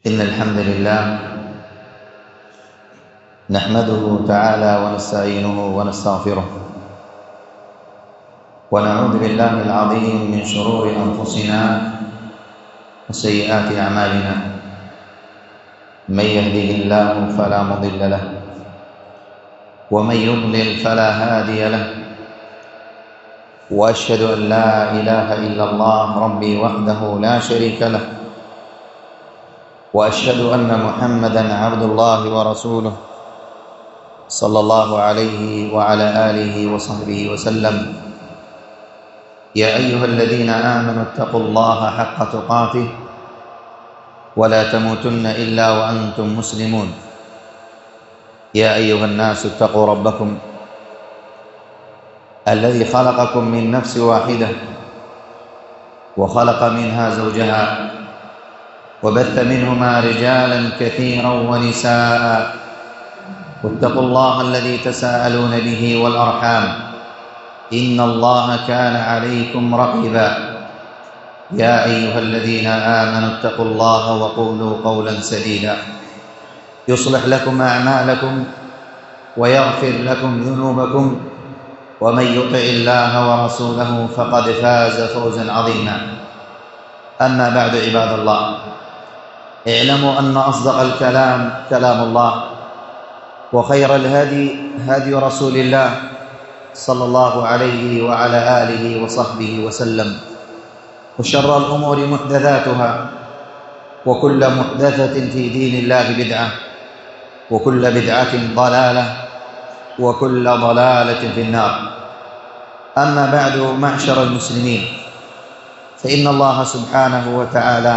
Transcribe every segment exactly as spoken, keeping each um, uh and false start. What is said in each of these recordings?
إن الحمد لله نحمده تعالى ونستعينه ونستغفره ونعوذ بالله العظيم من شرور أنفسنا وسيئات أعمالنا. من يهده الله فلا مضل له ومن يضلل فلا هادي له، وأشهد أن لا إله إلا الله ربي وحده لا شريك له، وأشهد أن محمدًا عبد الله ورسوله صلى الله عليه وعلى آله وصحبه وسلم. يا أيها الذين آمنوا اتقوا الله حق تقاته ولا تموتن إلا وأنتم مسلمون. يا أيها الناس اتقوا ربكم الذي خلقكم من نفس واحدة وخلق منها زوجها وبث منهما رجالا كثيرا ونساء، واتقوا الله الذي تساءلون به والأرحام إن الله كان عليكم رقيبا. يا أيها الذين آمنوا اتقوا الله وقولوا قولا سديدا يصلح لكم أعمالكم ويغفر لكم ذنوبكم، ومن يطع الله ورسوله فقد فاز فوزا عظيما. أما بعد، عباد الله، اعلموا أن أصدق الكلام كلام الله، وخير الهدي هدي رسول الله صلى الله عليه وعلى آله وصحبه وسلم، وشر الأمور محدثاتها، وكل محدثة في دين الله بدعة، وكل بدعة ضلالة، وكل ضلالة في النار. أما بعد، معشر المسلمين، فإن الله سبحانه وتعالى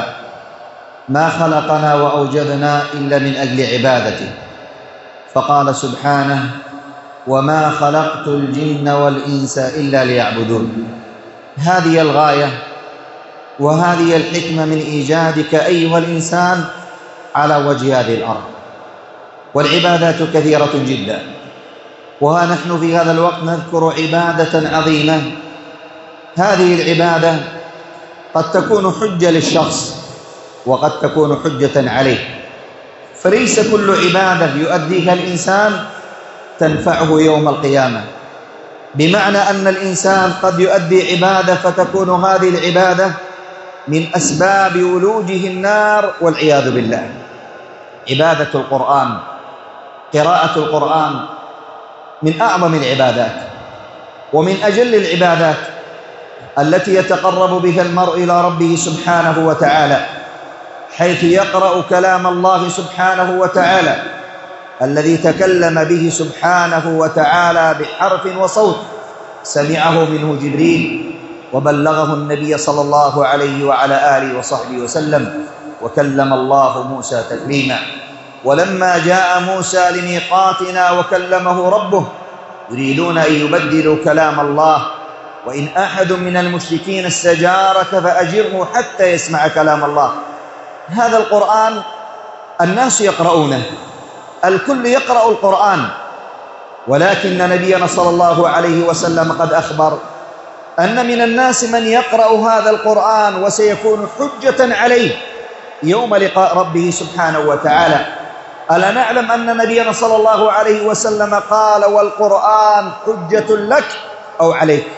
ما خلقنا وأوجدنا إلا من أجل عبادته، فقال سبحانه: وما خلقت الجن والإنس إلا ليعبدون. هذه الغاية وهذه الحكمة من إيجادك أيها الإنسان على وجه هذه الأرض. والعبادات كثيرة جدا، وها نحن في هذا الوقت نذكر عبادة عظيمة. هذه العبادة قد تكون حجة للشخص وقد تكون حجة عليه، فليس كل عبادة يؤديها الإنسان تنفعه يوم القيامة، بمعنى أن الإنسان قد يؤدي عبادة فتكون هذه العبادة من أسباب ولوجه النار والعياذ بالله. عبادة القرآن، قراءة القرآن، من أعظم العبادات ومن أجل العبادات التي يتقرب بها المرء إلى ربه سبحانه وتعالى، حيث يقرأ كلام الله سبحانه وتعالى الذي تكلم به سبحانه وتعالى بحرف وصوت سمعه منه جبريل وبلغه النبي صلى الله عليه وعلى آله وصحبه وسلم، وكلم الله موسى تكليما. ولما جاء موسى لميقاتنا وكلمه ربه يريدون أن يبدلوا كلام الله، وإن أحد من المشركين استجارك فأجره حتى يسمع كلام الله. هذا القرآن الناس يقرؤونه، الكل يقرأ القرآن، ولكن نبينا صلى الله عليه وسلم قد أخبر أن من الناس من يقرأ هذا القرآن وسيكون حجة عليه يوم لقاء ربه سبحانه وتعالى. ألا نعلم أن نبينا صلى الله عليه وسلم قال: والقرآن حجة لك أو عليك،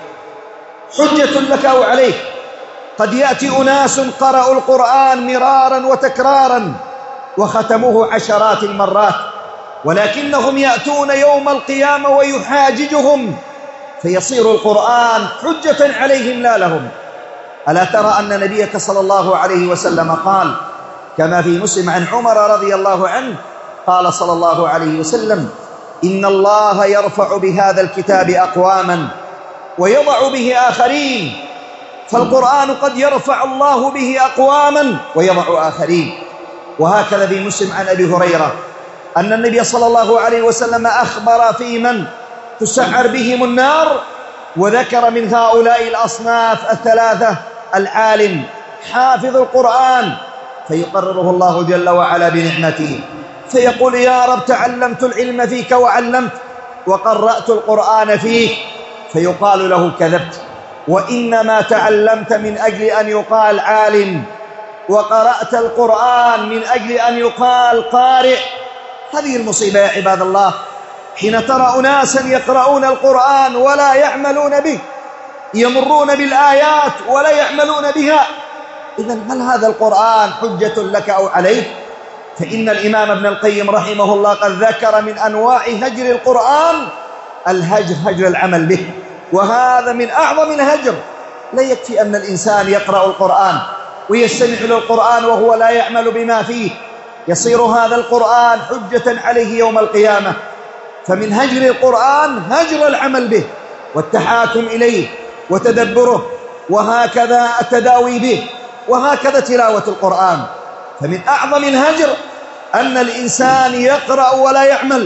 حجة لك أو عليك. قد يأتي أناس قرأوا القرآن مرارا وتكرارا وختموه عشرات المرات، ولكنهم يأتون يوم القيامة ويحاججهم فيصير القرآن حجة عليهم لا لهم. ألا ترى أن نبيك صلى الله عليه وسلم قال كما في مسلم عن عمر رضي الله عنه قال صلى الله عليه وسلم: إن الله يرفع بهذا الكتاب أقواما ويضع به آخرين. فالقرآن قد يرفع الله به أقواما ويضع آخرين. وهكذا في مسلم عن أبي هريرة أن النبي صلى الله عليه وسلم أخبر في من تسعر بهم النار، وذكر من هؤلاء الأصناف الثلاثة: العالم، حافظ القرآن فيقرره الله جل وعلا بنعمته فيقول: يا رب تعلمت العلم فيك وعلمت وقرأت القرآن فيك، فيقال له: كذبت، وإنما تعلمت من أجل أن يقال عالم، وقرأت القرآن من أجل أن يقال قارئ. هذه المصيبة يا عباد الله، حين ترى أناسا يقرؤون القرآن ولا يعملون به، يمرون بالآيات ولا يعملون بها، إذن هل هذا القرآن حجة لك أو عليك؟ فإن الإمام ابن القيم رحمه الله قد ذكر من أنواع هجر القرآن الهجر، هجر العمل به، وهذا من أعظم الهجر. لا يكفي أن الإنسان يقرأ القرآن ويستمع للقرآن وهو لا يعمل بما فيه، يصير هذا القرآن حجة عليه يوم القيامة. فمن هجر القرآن هجر العمل به والتحاكم إليه وتدبره، وهكذا التداوي به، وهكذا تلاوة القرآن. فمن أعظم الهجر أن الإنسان يقرأ ولا يعمل.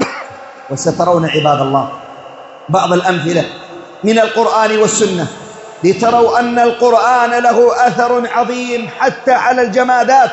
وسترون عباد الله بعض الأمثلة من القرآن والسنة لتروا أن القرآن له أثر عظيم حتى على الجمادات.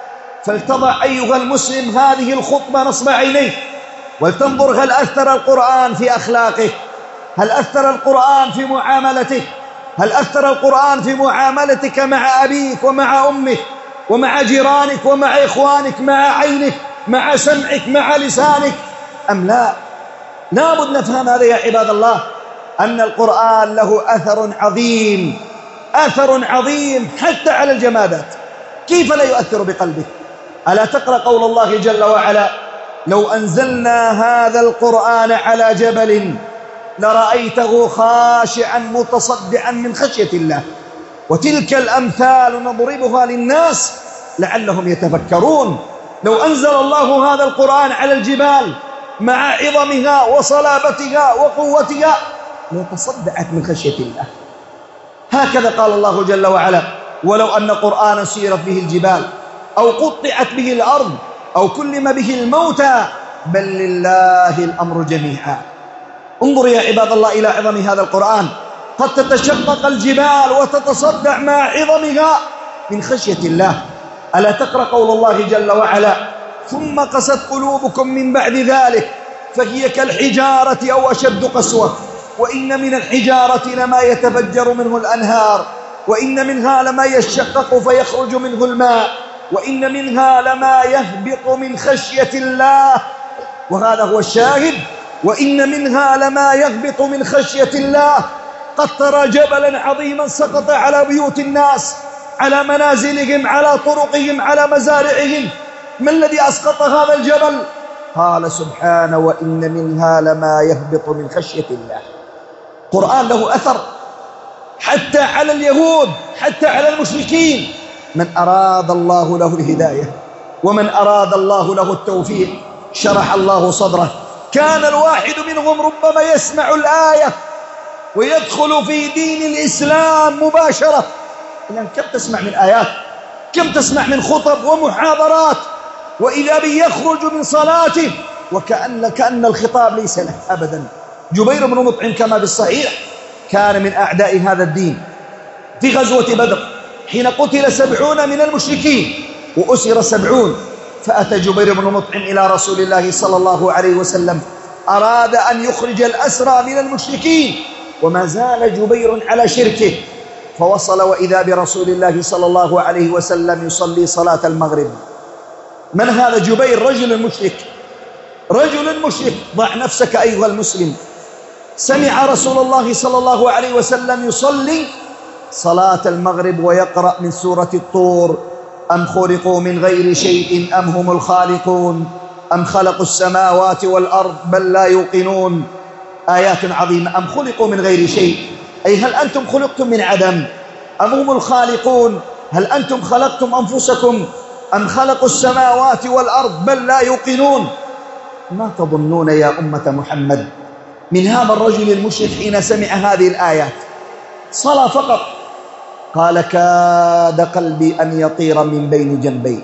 فلتضع أيها المسلم هذه الخطبة نصب عينيك ولتنظر هل أثر القرآن في أخلاقك، هل أثر القرآن في معاملتك، هل أثر القرآن في معاملتك مع أبيك ومع أمك ومع جيرانك ومع إخوانك، مع عينك، مع سمعك، مع لسانك، أم لا؟ لابد نفهم هذا يا عباد الله، أن القرآن له أثر عظيم، أثر عظيم حتى على الجمادات. كيف لا يؤثر بقلبك؟ ألا تقرأ قول الله جل وعلا: لو أنزلنا هذا القرآن على جبل لرأيته خاشعا متصدعا من خشية الله. وتلك الأمثال نضربها للناس لعلهم يتفكرون. لو أنزل الله هذا القرآن على الجبال مع عظمها وصلابتها وقوتها لتصدعت من خشية الله. هكذا قال الله جل وعلا: ولو أن قرآنا سيرت به الجبال أو قطعت به الأرض أو كلم به الموتى بل لله الأمر جميعا. انظر يا عباد الله إلى عظم هذا القرآن، قد تتشقق الجبال وتتصدع مع عظمها من خشية الله. ألا تقرأ قول الله جل وعلا: ثم قست قلوبكم من بعد ذلك فهي كالحجارة أو أشد قسوة وإن من الحجارة لما يتفجر منه الأنهار وإن منها لما يشقق فيخرج منه الماء وإن منها لما يهبط من خشية الله. وهذا هو الشاهد: وإن منها لما يهبط من خشية الله. قد ترى جبلا عظيما سقط على بيوت الناس، على منازلهم، على طرقهم، على مزارعهم. ما الذي أسقط هذا الجبل؟ قال سبحانه: وإن منها لما يهبط من خشية الله. قرآن له أثر حتى على اليهود، حتى على المشركين. من أراد الله له الهداية ومن أراد الله له التوفيق شرح الله صدره. كان الواحد منهم ربما يسمع الآية ويدخل في دين الإسلام مباشرة. إذن كم تسمع من آيات، كم تسمع من خطب ومحاضرات، وإذا به يخرج من صلاته وكأن كأن الخطاب ليس له أبدا. جبير بن مطعم كما بالصحيح كان من أعداء هذا الدين. في غزوة بدر حين قتل سبعون من المشركين وأسر سبعون، فأتى جبير بن مطعم إلى رسول الله صلى الله عليه وسلم، أراد أن يخرج الأسرى من المشركين وما زال جبير على شركه، فوصل وإذا برسول الله صلى الله عليه وسلم يصلي صلاة المغرب. من هذا جبير؟ رجل مشرك، رجل مشرك. ضع نفسك أيها المسلم، سمع رسول الله صلى الله عليه وسلم يصلي صلاة المغرب ويقرأ من سورة الطور: أم خلقوا من غير شيء أم هم الخالقون أم خلقوا السماوات والأرض بل لا يوقنون. آيات عظيمة. أم خلقوا من غير شيء، أي هل أنتم خلقتم من عدم؟ أم هم الخالقون، هل أنتم خلقتم أنفسكم؟ أم خلقوا السماوات والأرض بل لا يوقنون. ما تظنون يا أمة محمد من هذا الرجل المشرك حين سمع هذه الآيات؟ صلى فقط. قال: كاد قلبي أن يطير من بين جنبي،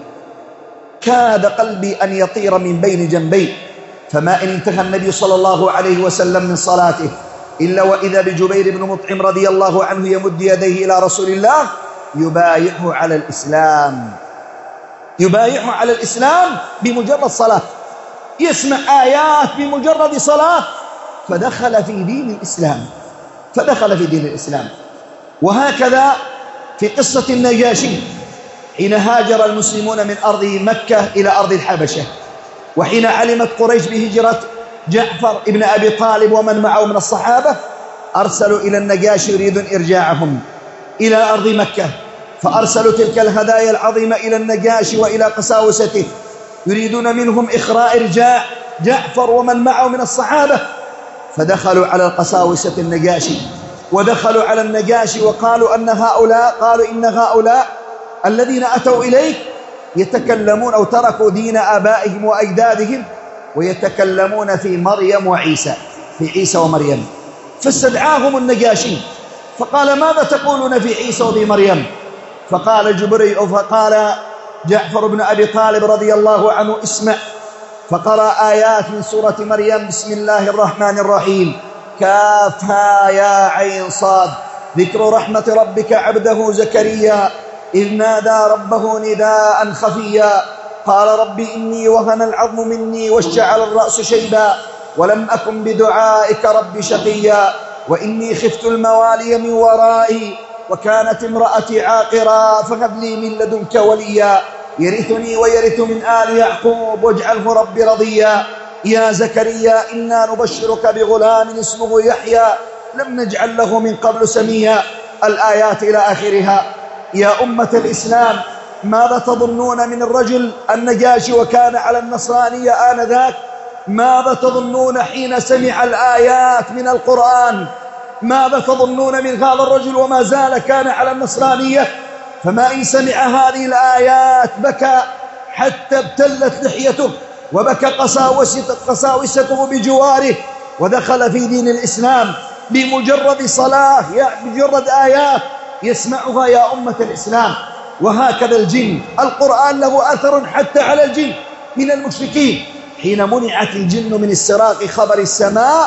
كاد قلبي أن يطير من بين جنبي. فما إن انتهى النبي صلى الله عليه وسلم من صلاته إلا وإذا بجبير بن مطعم رضي الله عنه يمد يديه إلى رسول الله يبايعه على الإسلام، يبايعه على الإسلام بمجرد صلاة، يسمع آيات بمجرد صلاة، فدخل في دين الإسلام، فدخل في دين الإسلام. وهكذا في قصة النجاشي حين هاجر المسلمون من أرض مكة إلى أرض الحبشة، وحين علمت قريش بهجرة جعفر ابن أبي طالب ومن معه من الصحابة، أرسلوا إلى النجاشي يريدون إرجاعهم إلى أرض مكة، فأرسلوا تلك الهدايا العظيمة إلى النجاشي وإلى قساوسته، يريدون منهم إخراء إرجاع جعفر ومن معه من الصحابة. فدخلوا على القساوسة النجاشي، ودخلوا على النجاشي وقالوا أن هؤلاء قالوا إن هؤلاء الذين أتوا إليك يتكلمون أو تركوا دين آبائهم وأجدادهم ويتكلمون في مريم وعيسى، في عيسى ومريم. فاستدعاهم النجاشي فقال: ماذا تقولون في عيسى وفي مريم؟ فقال جبريل فقال جعفر بن أبي طالب رضي الله عنه: اسمع. فقرأ آيات من سورة مريم: بسم الله الرحمن الرحيم، كافها يا عين صاد، ذكر رحمة ربك عبده زكريا إذ نادى ربه نداء خفيا، قال رب إني وهن العظم مني واشتعل الرأس شيبا ولم أكن بدعائك رب شقيا وإني خفت الموالي من ورائي وكانت امرأتي عاقرا فهب لي من لدنك وليا يرثني ويرث من آل يعقوب واجعله رب رضيا يا زكريا إنا نبشرك بغلام اسمه يحيى لم نجعل له من قبل سميا. الآيات إلى آخرها. يا أمة الإسلام، ماذا تظنون من الرجل النجاشي وكان على النصرانية آنذاك؟ ماذا تظنون حين سمع الآيات من القرآن؟ ماذا تظنون من هذا الرجل وما زال كان على النصرانية؟ فما إن سمع هذه الآيات بكى حتى ابتلت لحيته وبكى قساوسته بجواره ودخل في دين الإسلام بمجرد صلاة، بمجرد آيات يسمعها. يا أمة الإسلام، وهكذا الجن، القرآن له أثر حتى على الجن من المشركين. حين منعت الجن من استراق خبر السماء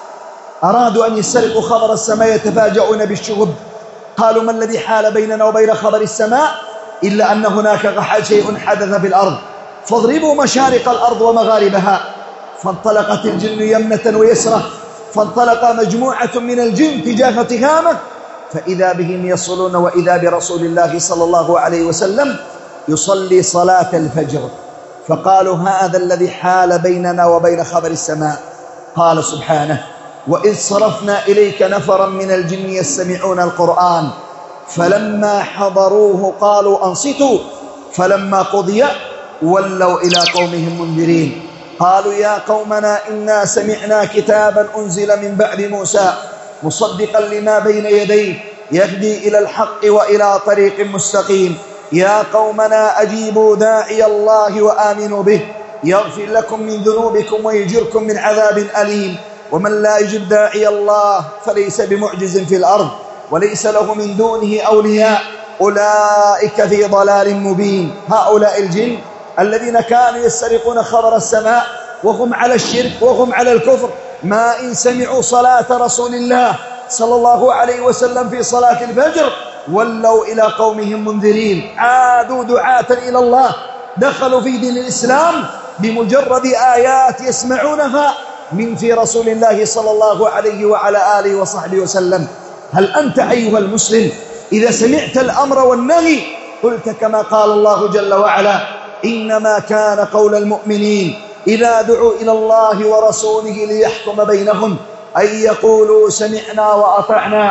أرادوا أن يسترقوا خبر السماء يتفاجؤون بالشهب، قالوا ما الذي حال بيننا وبين خبر السماء إلا أن هناك شيء حدث في الأرض فاضربوا مشارق الأرض ومغاربها. فانطلقت الجن يمنة ويسرة، فانطلق مجموعة من الجن تجاه تهامة فإذا بهم يصلون وإذا برسول الله صلى الله عليه وسلم يصلي صلاة الفجر، فقالوا هذا الذي حال بيننا وبين خبر السماء. قال سبحانه: وإذ صرفنا إليك نفرا من الجن يستمعون القرآن فلما حضروه قالوا أنصتوا فلما قضي ولوا إلى قومهم منذرين قالوا يا قومنا إنا سمعنا كتابا أنزل من بعد موسى مصدقا لما بين يديه يهدي إلى الحق وإلى طريق مستقيم يا قومنا أجيبوا داعي الله وآمنوا به يغفر لكم من ذنوبكم ويجركم من عذاب أليم ومن لا يجب داعي الله فليس بمعجز في الأرض وليس له من دونه أولياء أولئك في ضلال مبين. هؤلاء الجن الذين كانوا يسترقون خبر السماء وهم على الشرك وهم على الكفر، ما إن سمعوا صلاة رسول الله صلى الله عليه وسلم في صلاة الفجر ولوا إلى قومهم منذرين، عادوا دعاة إلى الله، دخلوا في دين الإسلام بمجرد آيات يسمعونها من في رسول الله صلى الله عليه وعلى آله وصحبه وسلم. هل أنت أيها المسلم إذا سمعت الأمر والنهي قلت كما قال الله جل وعلا: إنما كان قول المؤمنين إذا دعوا إلى الله ورسوله ليحكم بينهم أن يقولوا سمعنا وأطعنا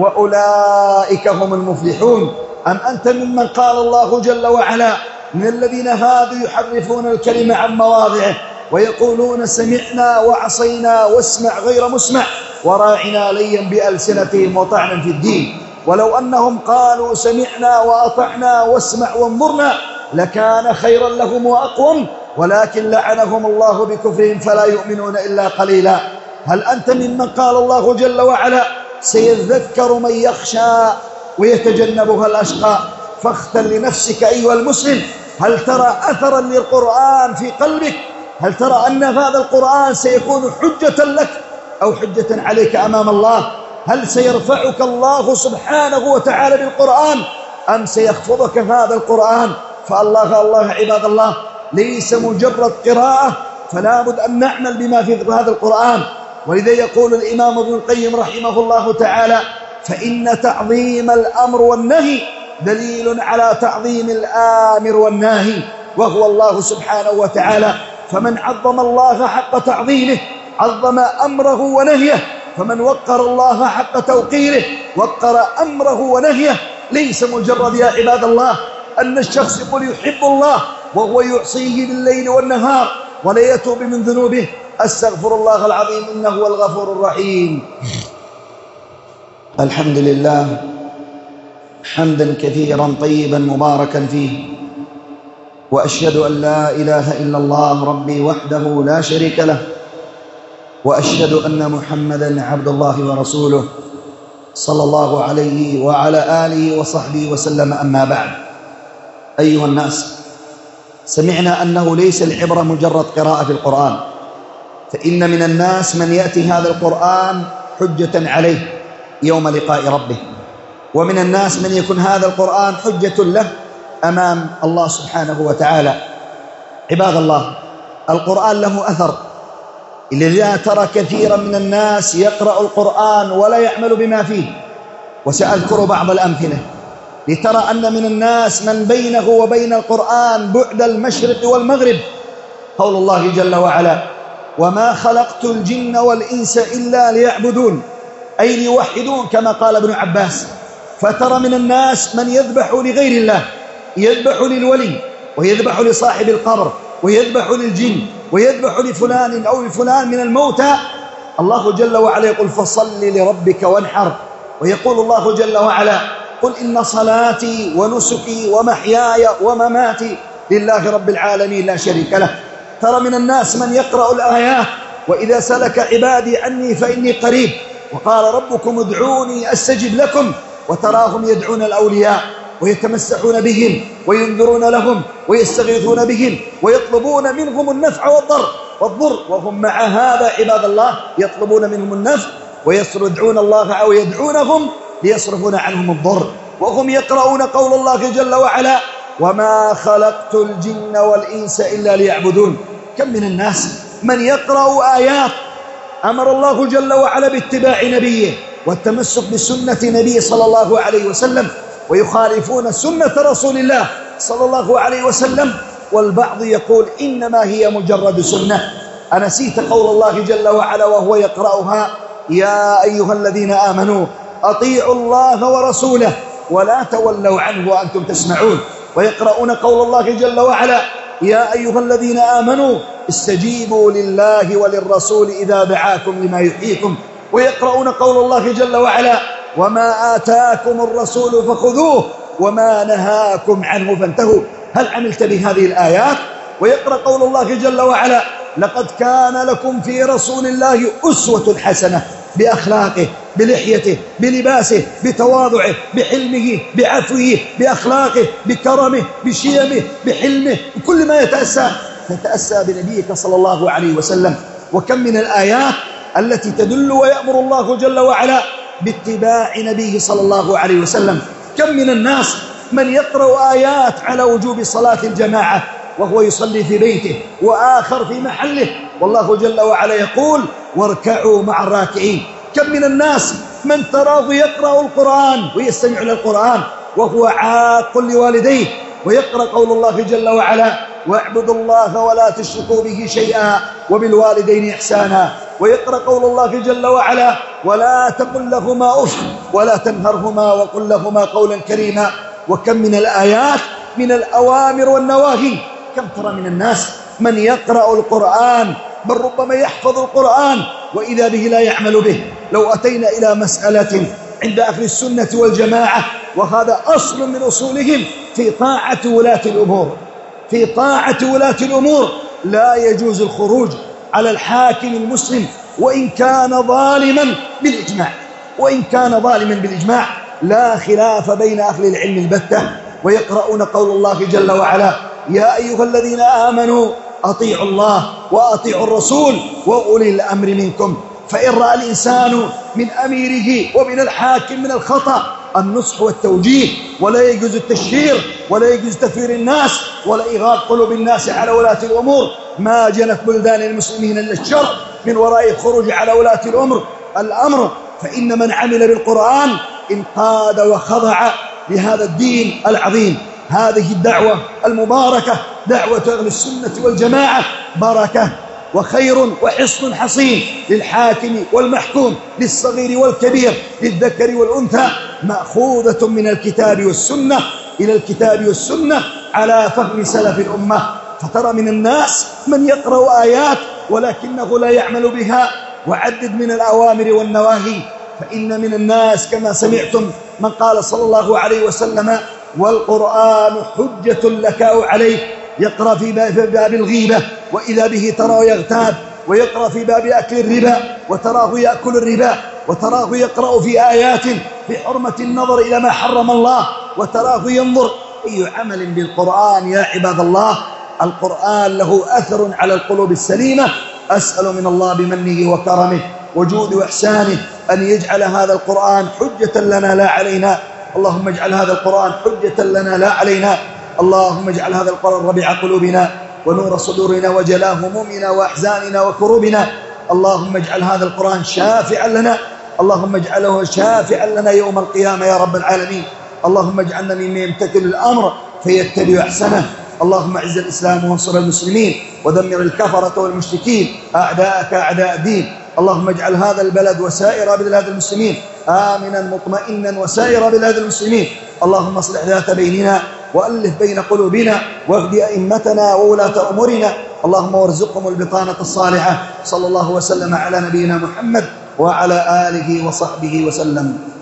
وأولئك هم المفلحون؟ أم أنت ممن قال الله جل وعلا: من الذين هادوا يحرفون الكلمة عن مواضعه ويقولون سمعنا وعصينا واسمع غير مسمع وراعنا ليا بألسنتهم وطعنا في الدين. ولو أنهم قالوا سمعنا وأطعنا واسمع وانظرنا لكان خيرا لهم وأقوم ولكن لعنهم الله بكفرهم فلا يؤمنون إلا قليلا. هل أنت ممن قال الله جل وعلا: سيذكر من يخشى ويتجنبها الأشقى؟ فاختر لنفسك أيها المسلم، هل ترى أثرا للقرآن في قلبك؟ هل ترى أن هذا القرآن سيكون حجة لك أو حجة عليك أمام الله؟ هل سيرفعك الله سبحانه وتعالى بالقرآن أم سيخفضك هذا القرآن؟ فالله الله عباد الله ليس مجرد قراءة، فلا بد أن نعمل بما في هذا القرآن. ولذا يقول الإمام ابن القيم رحمه الله تعالى: فإن تعظيم الأمر والنهي دليل على تعظيم الآمر والناهي وهو الله سبحانه وتعالى. فمن عظم الله حق تعظيمه عظم أمره ونهيه، فمن وقر الله حق توقيره وقر أمره ونهيه. ليس مجرد يا عباد الله أن الشخص يقول يحب الله وهو يعصيه بالليل والنهار ولا يتوب من ذنوبه. أستغفر الله العظيم إنه هو الغفور الرحيم. الحمد لله حمدا كثيرا طيبا مباركا فيه، وأشهد أن لا إله إلا الله ربي وحده لا شريك له، وأشهد أن محمدا عبد الله ورسوله صلى الله عليه وعلى آله وصحبه وسلم. أما بعد، أيها الناس، سمعنا أنه ليس العبرة مجرد قراءة في القرآن، فإن من الناس من يأتي هذا القرآن حجة عليه يوم لقاء ربه، ومن الناس من يكون هذا القرآن حجة له أمام الله سبحانه وتعالى. عباد الله، القرآن له أثر، لذا ترى كثيرا من الناس يقرأ القرآن ولا يعمل بما فيه. وسأذكر بعض الأمثلة لترى أن من الناس من بينه وبين القرآن بعد المشرق والمغرب. قول الله جل وعلا: وما خلقت الجن والإنس إلا ليعبدون، أي ليوحدون، كما قال ابن عباس. فترى من الناس من يذبح لغير الله، يذبح للولي ويذبح لصاحب القبر ويذبح للجن ويذبح لفلان أو لفلان من الموتى. الله جل وعلا يقول: فصل لربك وانحر. ويقول الله جل وعلا: قل إن صلاتي ونسكي ومحياي ومماتي لله رب العالمين لا شريك له. ترى من الناس من يقرأ الآيات: وإذا سلك عبادي عني فإني قريب، وقال ربكم ادعوني أستجب لكم. وتراهم يدعون الأولياء ويتمسحون بهم وينذرون لهم ويستغيثون بهم ويطلبون منهم النفع والضر والضر وهم مع هذا عباد الله يطلبون منهم النفع ويدعون الله أو يدعونهم ليصرفون عنهم الضر، وهم يقرؤون قول الله جل وعلا: وما خلقت الجن والإنس إلا ليعبدون. كم من الناس من يقرأ آيات أمر الله جل وعلا باتباع نبيه والتمسك بسنة نبيه صلى الله عليه وسلم، ويخالفون سنة رسول الله صلى الله عليه وسلم، والبعض يقول إنما هي مجرد سنة. أنسيت قول الله جل وعلا وهو يقرأها: يا أيها الذين آمنوا أطيعوا الله ورسوله ولا تولوا عنه وأنتم تسمعون. ويقرؤون قول الله جل وعلا: يا أيها الذين آمنوا استجيبوا لله وللرسول إذا دعاكم لما يحييكم. ويقرؤون قول الله جل وعلا: وما آتاكم الرسول فخذوه وما نهاكم عنه فانتهوا. هل عملت بهذه الآيات؟ ويقرأ قول الله جل وعلا: لقد كان لكم في رسول الله أسوة حسنة، بأخلاقه، بلحيته، بلباسه، بتواضعه، بحلمه، بعفوه، بأخلاقه، بكرمه، بشيمه، بحلمه، بكل ما يتأسى تتأسى بنبيك صلى الله عليه وسلم. وكم من الآيات التي تدل ويأمر الله جل وعلا باتباع نبيه صلى الله عليه وسلم. كم من الناس من يقرأ آيات على وجوب صلاة الجماعة وهو يصلي في بيته وآخر في محله، والله جل وعلا يقول: واركعوا مع الراكعين. كم من الناس من تراه يقرأ القرآن ويستمع للقرآن وهو عاق لوالديه، ويقرأ قول الله جل وعلا: واعبدوا الله ولا تشركوا به شيئا وبالوالدين إحسانا. ويقرأ قول الله جل وعلا: ولا تقل لهما أف ولا تنهرهما وقل لهما قولا كريما. وكم من الآيات من الأوامر والنواهي. كم ترى من الناس من يقرأ القرآن بل ربما يحفظ القرآن وإذا به لا يعمل به. لو أتينا إلى مسألة عند أهل السنة والجماعة، وهذا أصل من أصولهم في طاعة ولاة الأمور، في طاعة ولاة الأمور لا يجوز الخروج على الحاكم المسلم وإن كان ظالما بالإجماع، وإن كان ظالما بالإجماع لا خلاف بين أهل العلم البتة. ويقرؤون قول الله جل وعلا: يا أيها الذين آمنوا أطيعوا الله وأطيعوا الرسول وأولي الأمر منكم. فإن رأى الإنسان من أميره ومن الحاكم من الخطأ النصح والتوجيه، ولا يجوز التشهير ولا يجوز تثوير الناس ولا إغاظ قلوب الناس على ولاة الأمور. ما جنت بلدان المسلمين إلا الشر من وراء الخروج على ولاة الأمر الأمر. فإن من عمل بالقرآن انقاد وخضع لهذا الدين العظيم. هذه الدعوة المباركة دعوة أهل السنة والجماعة بركة وخير وحصن حصين للحاكم والمحكوم، للصغير والكبير، للذكر والأنثى، مأخوذة من الكتاب والسنة إلى الكتاب والسنة على فهم سلف الأمة. فترى من الناس من يقرأ آيات ولكنه لا يعمل بها. وعدد من الأوامر والنواهي، فإن من الناس كما سمعتم من قال صلى الله عليه وسلم: والقرآن حجة لك أو عليك. يقرأ في باب الغيبة وإذا به تراه يغتاب، ويقرأ في باب أكل الربا وتراه يأكل الربا، وتراه يقرأ في آيات في حرمة النظر إلى ما حرم الله، وتراه ينظر. أي عمل بالقرآن يا عباد الله؟ القرآن له أثر على القلوب السليمة. أسأل من الله بمنه وكرمه وجود وإحسانه أن يجعل هذا القرآن حجة لنا لا علينا. اللهم اجعل هذا القرآن حجة لنا لا علينا. اللهم اجعل هذا القرآن ربيع قلوبنا ونور صدورنا وجلاء همومنا وأحزاننا وكروبنا. اللهم اجعل هذا القرآن شافعا لنا، اللهم اجعله شافعا لنا يوم القيامة يا رب العالمين. اللهم اجعلنا ممن يمتثل الأمر فيتبع أحسنه. اللهم اعز الإسلام وانصر المسلمين ودمر الكفرة والمشركين أعداءك أعداء الدين. اللهم اجعل هذا البلد وسائر بلاد المسلمين آمنا مطمئنا وسائر بلاد المسلمين. اللهم اصلح ذات بيننا وألف بين قلوبنا واهد أئمتنا وولاة أمورنا. اللهم وارزقهم البطانة الصالحة. صلى الله وسلم على نبينا محمد وعلى آله وصحبه وسلم.